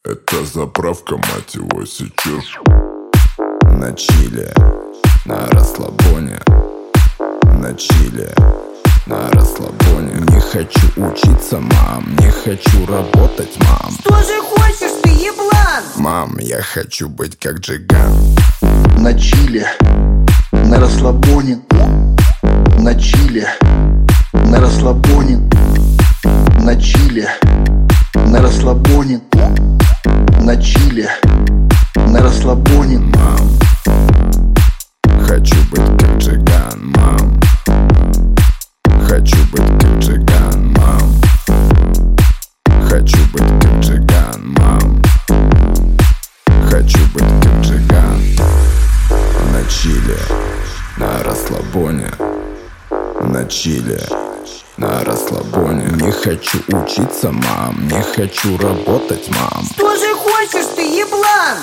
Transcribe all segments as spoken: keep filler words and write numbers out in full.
Это заправка, мать его, сейчас. На чиле, на расслабоне. На чиле, на расслабоне. Не хочу учиться, мам, не хочу работать, мам. Что же хочешь ты, еблан? Мам, я хочу быть как Джиган. На чиле, на расслабоне. На чиле, на расслабоне. На чиле, на расслабоне. На чиле, на расслабоне. Мам, хочу быть как Джиган, мам. Хочу быть как Джиган, мам. Хочу быть как Джиган, мам. Хочу быть как Джиган. На чиле, на расслабоне. На чиле, на расслабоне. Не хочу учиться, мам, не хочу работать, мам. Что же хочешь ты, еблан?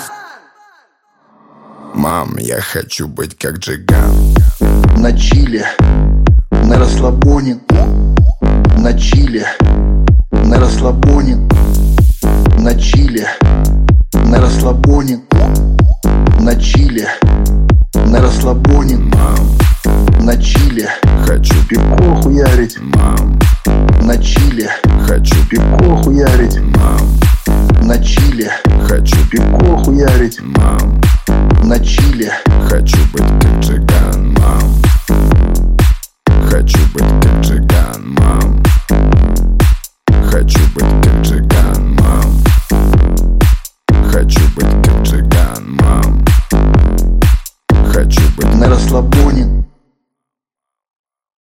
Мам, я хочу быть как Джиган. На чиле, на расслабоне. На чиле, на расслабоне. На чиле, на расслабоне. На чиле, на расслабоне. Мам, на чиле хочу пивко хуярить. Мам, на чиле хочу пивко хуярить. Мам, на чиле хочу пивко хуярить. Мам, на чиле хочу быть как Джиган.